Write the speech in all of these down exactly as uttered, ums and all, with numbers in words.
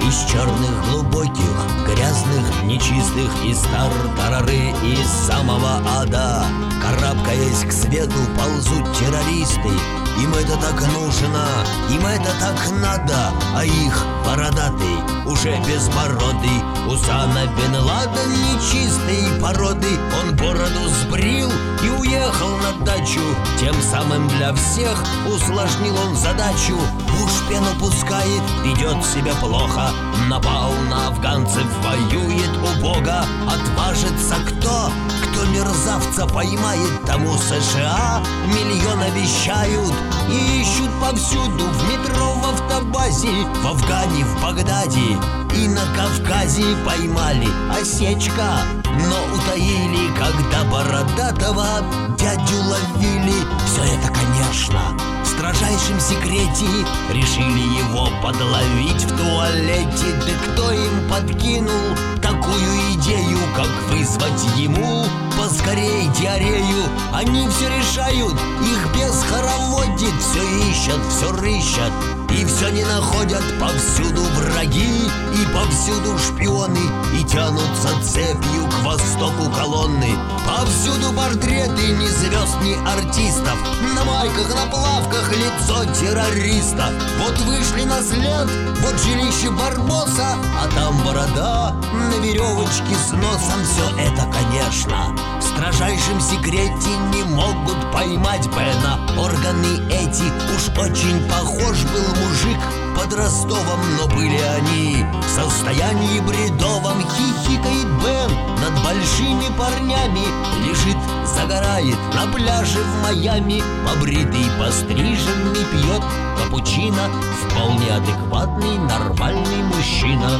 из черных глубоких, грязных, нечистых, из тар-тарары, из самого ада. Карабкаясь к свету, ползут террористы. Им это так нужно, им это так надо. А их бородатый, уже безбородый Усама бен Ладен нечистой породы. Он бороду сбрил и уехал на дачу. Тем самым для всех усложнил он задачу. Уж пену пускает, ведет себя плохо. Напал на афганцев, воюет убого. Отважится кто? Кто мерзавца поймает, тому США миллион обещают. И ищут повсюду, в метро, в автобазе, в Афгане, в Багдаде и на Кавказе. Поймали, осечка, но утаили, когда бородатого дядю ловили. Все это, конечно, в строжайшем секрете. Решили его подловить в туалете. Да кто им подкинул такую идею, как вызвать ему поскорей диарею? Они все решают, их бес хороводит. Все ищут, все рыщут и все не находят. Повсюду враги и повсюду шпионы, и тянутся цепью к востоку колонны. Повсюду портреты ни звезд, ни артистов. На майках, на плавках лицо террориста. Вот вышли на след, вот жилище Барбоса, а там борода на веревочке с носом. Все это, конечно, в строжайшем секрете. Не могут поймать Бена. Органы эти, уж очень похож был мужик под Ростовом, но были они в состоянии бредовом. Хихикает Бен над большими парнями, лежит, загорает на пляже в Майами. Побритый, постриженный, пьет капучино. Вполне адекватный, нормальный мужчина.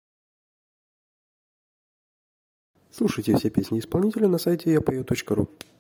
Слушайте все песни исполнителя на сайте я пою точка ру.